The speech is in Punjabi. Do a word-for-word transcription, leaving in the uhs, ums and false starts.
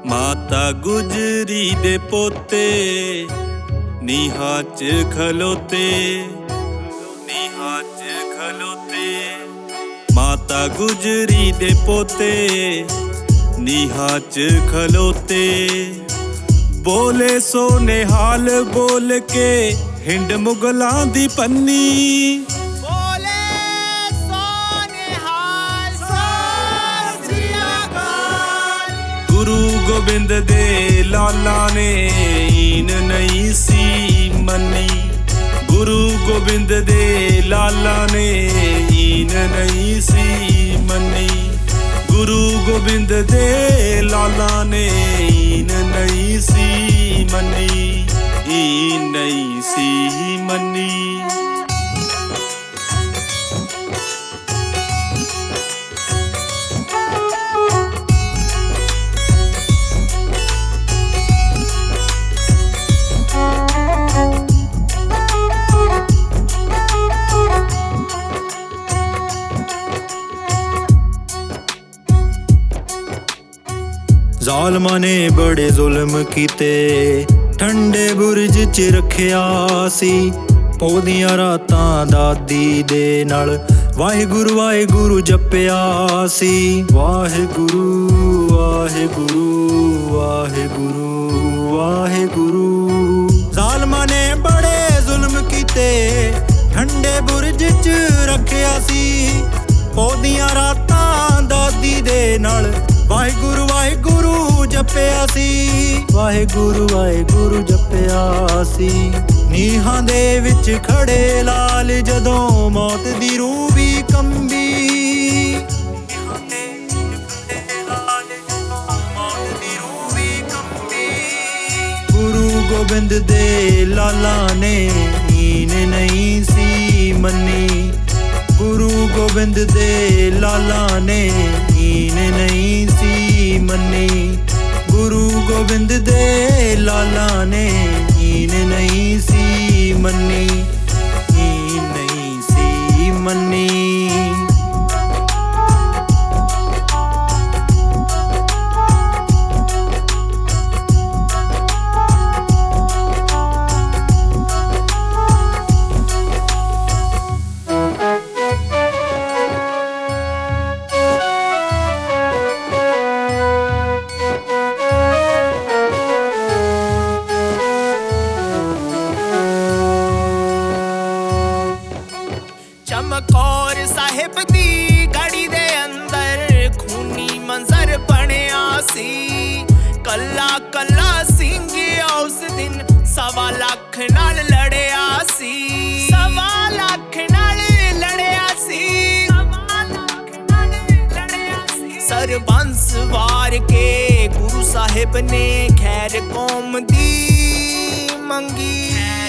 माता गुजरी दे पोते नीहां च खलोते, नीहां च खलोते। माता गुजरी दे पोते नीहां च खलोते। बोले सो निहाल बोल के हिंड मुगलां दी पन्नी। बोले सो निहाल सत श्री अकाल। गुरु गोबिंद दे लाला ने ईन नहीं सी मन्नी। गुरु गोबिंद दे लाला ने ईन नहीं सी मन्नी। गुरु गोबिंद दे लाला ने ईन नहीं सी मन्नी, ईन नहीं सी मन्नी। ਜ਼ਾਲਮਾਂ ਨੇ ਬੜੇ ਜ਼ੁਲਮ ਕੀਤੇ, ਠੰਡੇ ਬੁਰਜ 'ਚ ਰੱਖਿਆ ਸੀ। ਉਹਦੀਆਂ ਰਾਤਾਂ ਦਾਦੀ ਦੇ ਨਾਲ ਵਾਹਿਗੁਰੂ ਵਾਹਿਗੁਰੂ ਜਪਿਆ ਸੀ। ਵਾਹਿਗੁਰੂ ਵਾਹਿਗੁਰੂ ਵਾਹਿਗੁਰੂ ਵਾਹਿਗੁਰੂ। ਜ਼ਾਲਮਾਂ ਨੇ ਬੜੇ ਜ਼ੁਲਮ ਕੀਤੇ, ਠੰਡੇ ਬੁਰਜ 'ਚ ਰੱਖਿਆ ਸੀ। ਉਹਦੀਆਂ ਰਾਤਾਂ ਦਾਦੀ ਦੇ ਨਾਲ ਵਾਹਿਗੁਰੂ ਵਾਹਿਗੁਰੂ ਜਪਿਆ ਸੀ। ਵਾਹਿਗੁਰੂ ਵਾਹਿਗੁਰੂ ਜਪਿਆ ਸੀ। ਨੀਹਾਂ ਦੇ ਵਿੱਚ ਖੜੇ ਲਾਲ ਜਦੋਂ ਮੌਤ ਦੀ ਰੂਹ ਵੀ ਕੰਬੀ। ਨੀਹਾਂ ਦੇ ਵਿੱਚ ਖੜੇ ਲਾਲ ਜਦੋਂ ਮੌਤ ਦੀ ਰੂਹ ਵੀ ਕੰਬੀ। ਗੁਰੂ ਗੋਬਿੰਦ ਦੇ ਲਾਲਾ ਨੇ ਈਨ ਨਹੀਂ ਸੀ ਮੰਨੀ। गुरु गोबिंद दे लाला ने ईन नहीं सी मन्नी। गुरु गोबिंद दे लाला ने ईन नहीं सी मन्नी, ईन नहीं सी मन्नी। ਚਮਕੌਰ ਸਾਹਿਬ ਦੀ ਗੜੀ ਦੇ ਅੰਦਰ ਖੂਨੀ ਮੰਜ਼ਰ ਬਣਿਆ ਸੀ। ਕੱਲਾ ਕੱਲਾ ਸਿੰਘ ਉਸ ਦਿਨ ਸਵਾ ਲੱਖ ਨਾਲ ਲੜਿਆ ਸੀ। ਸਵਾ ਲੱਖ ਨਾਲ ਲੜਿਆ ਸੀ। ਸਵਾ ਲੱਖ ਨਾਲ ਲੜਿਆ ਸੀ। ਸਰਬੰਸ ਵਾਰ ਕੇ ਗੁਰੂ ਸਾਹਿਬ ਨੇ ਖੈਰ ਕੌਮ ਦੀ ਮੰਗੀ।